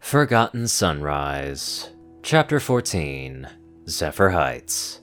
Forgotten Sunrise, Chapter 14, Zephyr Heights.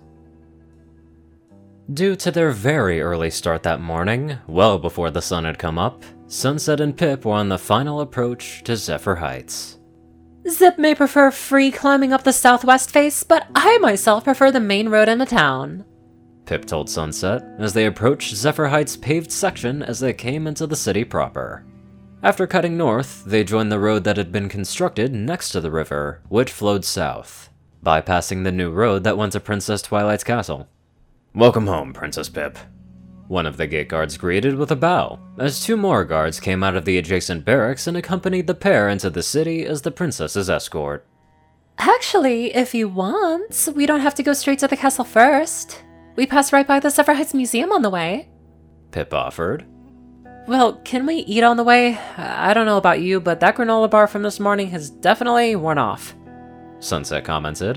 Due to their very early start that morning, well before the sun had come up, Sunset and Pip were on the final approach to Zephyr Heights. Zip may prefer free climbing up the southwest face, but I myself prefer the main road into town, Pip told Sunset as they approached Zephyr Heights' paved section as they came into the city proper. After cutting north, they joined the road that had been constructed next to the river, which flowed south, bypassing the new road that went to Princess Twilight's castle. "Welcome home, Princess Pip," one of the gate guards greeted with a bow, as two more guards came out of the adjacent barracks and accompanied the pair into the city as the princess's escort. Actually, if you want, we don't have to go straight to the castle first. We pass right by the Zephyr Heights Museum on the way, Pip offered. Well, can we eat on the way? I don't know about you, but that granola bar from this morning has definitely worn off, Sunset commented.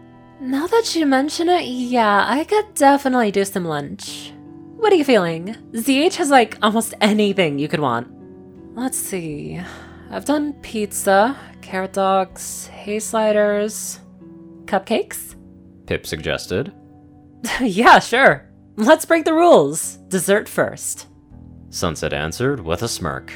Now that you mention it, yeah, I could definitely do some lunch. What are you feeling? ZH has almost anything you could want. Let's see. I've done pizza, carrot dogs, hay sliders, cupcakes? Pip suggested. Yeah, sure. Let's break the rules. Dessert first, Sunset answered with a smirk.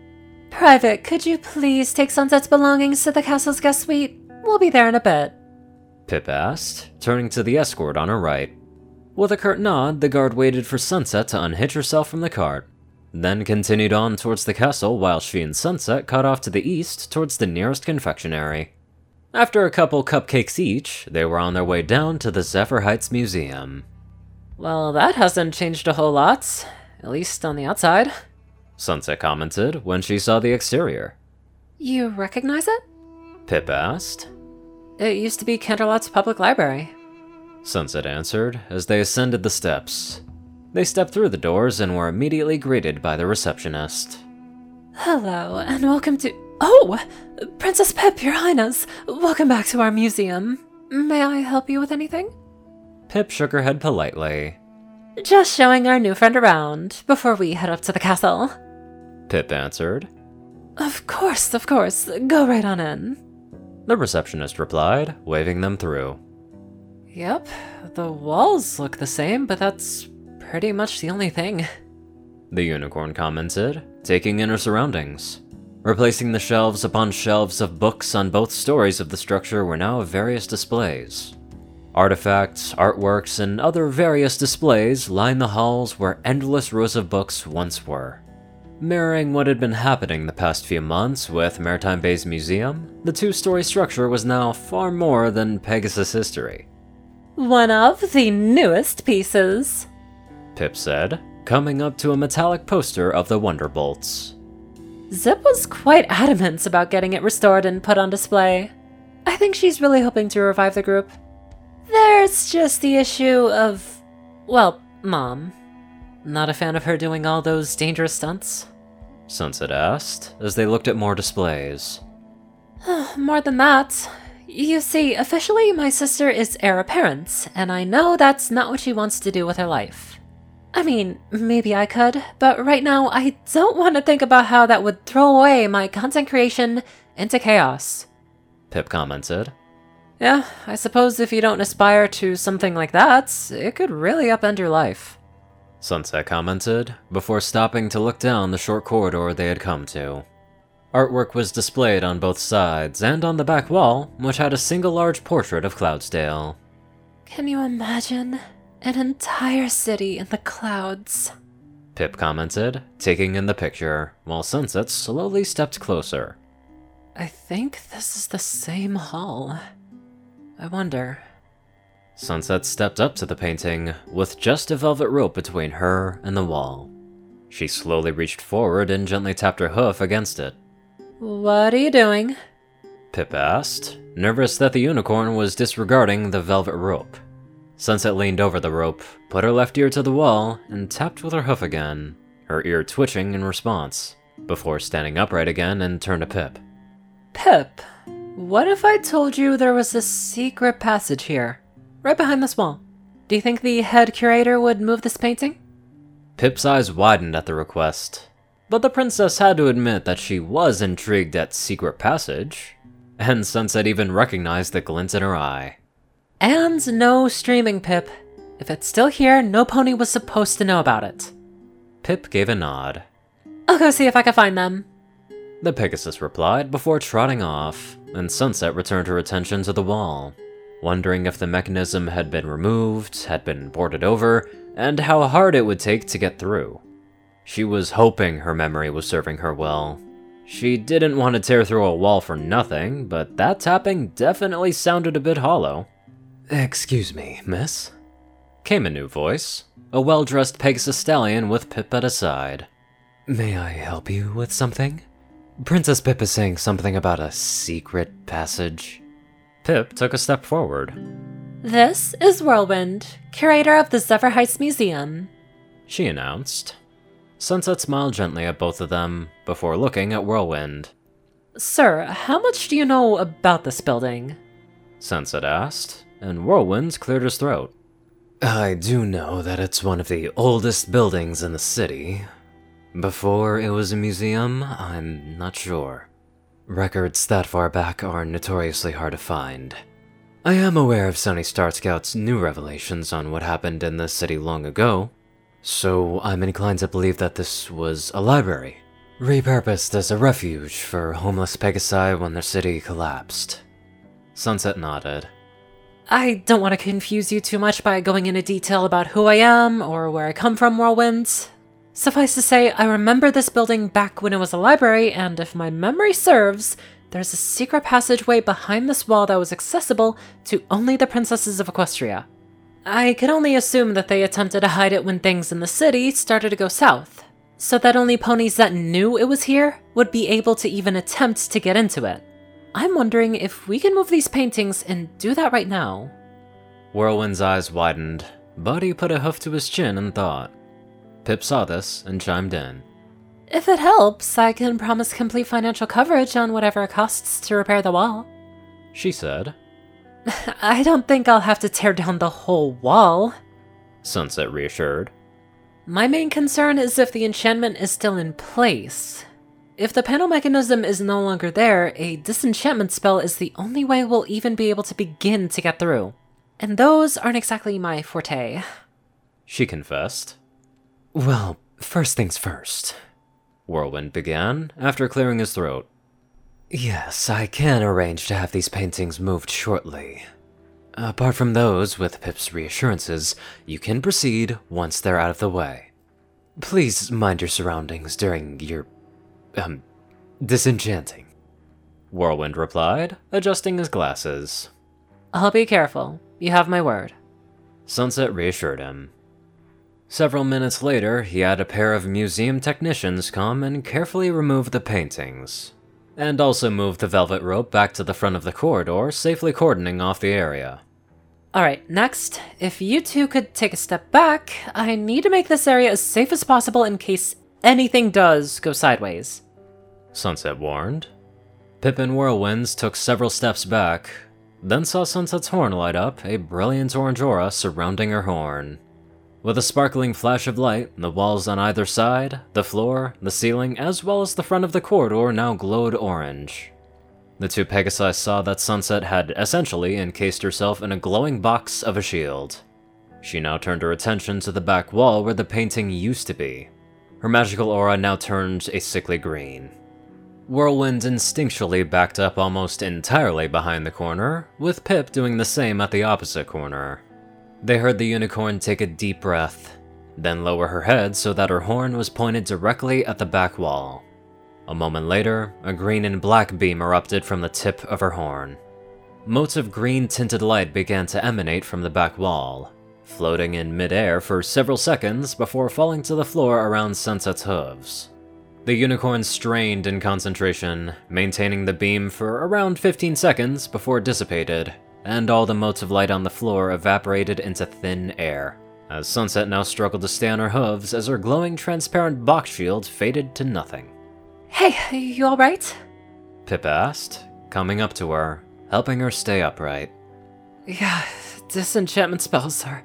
Private, could you please take Sunset's belongings to the castle's guest suite? We'll be there in a bit, Pip asked, turning to the escort on her right. With a curt nod, the guard waited for Sunset to unhitch herself from the cart, then continued on towards the castle while she and Sunset cut off to the east towards the nearest confectionery. After a couple cupcakes each, they were on their way down to the Zephyr Heights Museum. Well, that hasn't changed a whole lot, at least on the outside, Sunset commented when she saw the exterior. You recognize it? Pip asked. It used to be Canterlot's public library, Sunset answered as they ascended the steps. They stepped through the doors and were immediately greeted by the receptionist. Hello, and welcome to— Oh! Princess Pip, Your Highness! Welcome back to our museum. May I help you with anything? Pip shook her head politely. Just showing our new friend around, before we head up to the castle, Pip answered. Of course, go right on in. The receptionist replied, waving them through. Yep, the walls look the same, but that's pretty much the only thing, the unicorn commented, taking in her surroundings. Replacing the shelves upon shelves of books on both stories of the structure were now various displays. Artifacts, artworks, and other various displays lined the halls where endless rows of books once were. Mirroring what had been happening the past few months with Maritime Bay's museum, the two-story structure was now far more than Pegasus history. One of the newest pieces, Pip said, coming up to a metallic poster of the Wonderbolts. Zip was quite adamant about getting it restored and put on display. I think she's really hoping to revive the group. There's just the issue of, well, Mom. Not a fan of her doing all those dangerous stunts? Sunset asked, as they looked at more displays. More than that. You see, officially my sister is heir apparent, and I know that's not what she wants to do with her life. I mean, maybe I could, but right now I don't want to think about how that would throw away my content creation into chaos, Pip commented. Yeah, I suppose if you don't aspire to something like that, it could really upend your life, Sunset commented, before stopping to look down the short corridor they had come to. Artwork was displayed on both sides and on the back wall, which had a single large portrait of Cloudsdale. Can you imagine? An entire city in the clouds, Pip commented, taking in the picture, while Sunset slowly stepped closer. I think this is the same hall. I wonder. Sunset stepped up to the painting, with just a velvet rope between her and the wall. She slowly reached forward and gently tapped her hoof against it. What are you doing? Pip asked, nervous that the unicorn was disregarding the velvet rope. Sunset leaned over the rope, put her left ear to the wall, and tapped with her hoof again, her ear twitching in response, before standing upright again and turned to Pip. Pip, what if I told you there was a secret passage here, right behind this wall? Do you think the head curator would move this painting? Pip's eyes widened at the request, but the princess had to admit that she was intrigued at Secret Passage. and Sunset even recognized the glint in her eye. And no streaming, Pip. If it's still here, no pony was supposed to know about it. Pip gave a nod. I'll go see if I can find them. The Pegasus replied before trotting off, and Sunset returned her attention to the wall, wondering if the mechanism had been removed, had been boarded over, and how hard it would take to get through. She was hoping her memory was serving her well. She didn't want to tear through a wall for nothing, but that tapping definitely sounded a bit hollow. "Excuse me, miss?" came a new voice, a well-dressed Pegasus stallion with Pip at his side. "May I help you with something? Princess Pip is saying something about a secret passage." Pip took a step forward. This is Whirlwind, curator of the Zephyr Heights Museum, she announced. Sunset smiled gently at both of them before looking at Whirlwind. Sir, how much do you know about this building? Sunset asked, and Whirlwind cleared his throat. "I do know that it's one of the oldest buildings in the city. Before it was a museum, I'm not sure. Records that far back are notoriously hard to find. I am aware of Sunny Star Scout's new revelations on what happened in the city long ago, so I'm inclined to believe that this was a library, repurposed as a refuge for homeless Pegasi when their city collapsed." Sunset nodded. I don't want to confuse you too much by going into detail about who I am or where I come from, Whirlwind. Suffice to say, I remember this building back when it was a library, and if my memory serves, there's a secret passageway behind this wall that was accessible to only the princesses of Equestria. I can only assume that they attempted to hide it when things in the city started to go south, so that only ponies that knew it was here would be able to even attempt to get into it. I'm wondering if we can move these paintings and do that right now. Whirlwind's eyes widened, but he put a hoof to his chin and thought. Pip saw this and chimed in. If it helps, I can promise complete financial coverage on whatever it costs to repair the wall, she said. I don't think I'll have to tear down the whole wall, Sunset reassured. My main concern is if the enchantment is still in place. If the panel mechanism is no longer there, a disenchantment spell is the only way we'll even be able to begin to get through. And those aren't exactly my forte, she confessed. Well, first things first, Whirlwind began, after clearing his throat. Yes, I can arrange to have these paintings moved shortly. Apart from those, with Pip's reassurances, you can proceed once they're out of the way. Please mind your surroundings during your, disenchanting, Whirlwind replied, adjusting his glasses. I'll be careful. You have my word, Sunset reassured him. Several minutes later, he had a pair of museum technicians come and carefully remove the paintings, and also move the velvet rope back to the front of the corridor, safely cordoning off the area. Alright, next, if you two could take a step back, I need to make this area as safe as possible in case anything does go sideways, Sunset warned. Pip and Whirlwinds took several steps back, then saw Sunset's horn light up, a brilliant orange aura surrounding her horn. With a sparkling flash of light, the walls on either side, the floor, the ceiling, as well as the front of the corridor now glowed orange. The two Pegasi saw that Sunset had essentially encased herself in a glowing box of a shield. She now turned her attention to the back wall where the painting used to be. Her magical aura now turned a sickly green. Whirlwind instinctually backed up almost entirely behind the corner, with Pip doing the same at the opposite corner. They heard the unicorn take a deep breath, then lower her head so that her horn was pointed directly at the back wall. A moment later, a green and black beam erupted from the tip of her horn. Motes of green-tinted light began to emanate from the back wall, floating in mid-air for several seconds before falling to the floor around Sunset's hooves. The unicorn strained in concentration, maintaining the beam for around 15 seconds before it dissipated, and all the motes of light on the floor evaporated into thin air, as Sunset now struggled to stay on her hooves as her glowing transparent box shield faded to nothing. Hey, you alright? Pip asked, coming up to her, helping her stay upright. Yeah, disenchantment spells are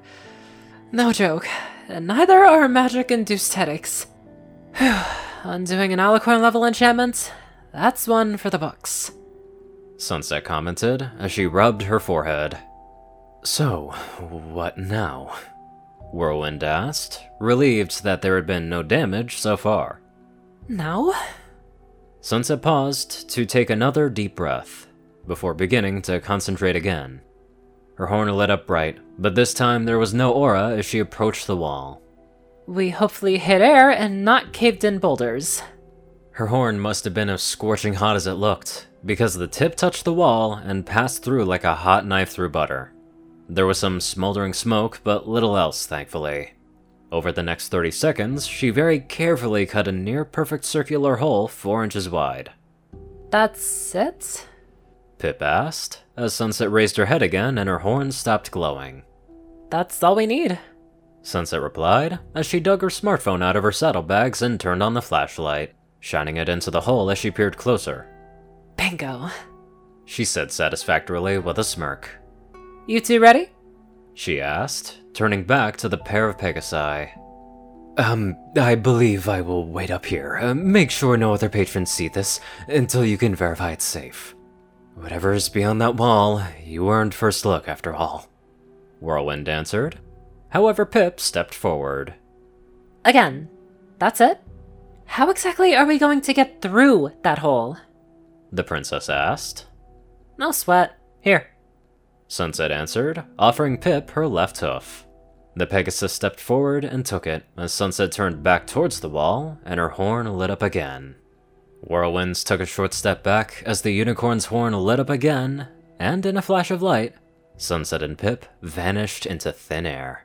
no joke, and neither are magic-induced headaches. Whew, undoing an alicorn level enchantment? That's one for the books. Sunset commented as she rubbed her forehead. So, what now? Whirlwind asked, relieved that there had been no damage so far. Now? Sunset paused to take another deep breath, before beginning to concentrate again. Her horn lit up bright, but this time there was no aura as she approached the wall. We hopefully hit air and not caved-in boulders. Her horn must have been as scorching hot as it looked, because the tip touched the wall and passed through like a hot knife through butter. There was some smoldering smoke, but little else, thankfully. Over the next 30 seconds, she very carefully cut a near-perfect circular hole 4 inches wide. That's it? Pip asked, as Sunset raised her head again and her horn stopped glowing. That's all we need. Sunset replied, as she dug her smartphone out of her saddlebags and turned on the flashlight, shining it into the hole as she peered closer. Bingo, she said satisfactorily with a smirk. You two ready? She asked, turning back to the pair of Pegasi. I believe I will wait up here. Make sure no other patrons see this until you can verify it's safe. Whatever is beyond that wall, you earned first look after all. Whirlwind answered. However, Pip stepped forward. Again, that's it? How exactly are we going to get through that hole? The princess asked. No sweat. Here. Sunset answered, offering Pip her left hoof. The Pegasus stepped forward and took it as Sunset turned back towards the wall and her horn lit up again. Whirlwinds took a short step back as the unicorn's horn lit up again, and in a flash of light, Sunset and Pip vanished into thin air.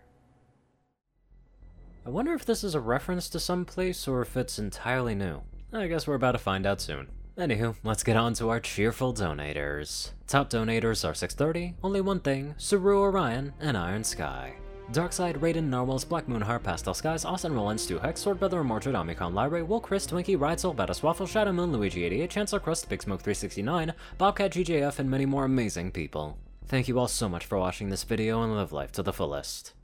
I wonder if this is a reference to some place or if it's entirely new. I guess we're about to find out soon. Anywho, let's get on to our cheerful donators. Top donators are 630, Only One Thing, Saru Orion, and Iron Sky. Darkside, Raiden, Narwhals, Black Moonheart, Pastel Skies, Austin Rollins, Stu Hex, Swordbrother, Mordred, Omicron, Lyra, Will Chris, Twinkie, Ridesoul, Bataswaffle, Shadow Moon, Luigi 88, Chancellor Crust, Big Smoke 369, Bobcat GJF, and many more amazing people. Thank you all so much for watching this video and live life to the fullest.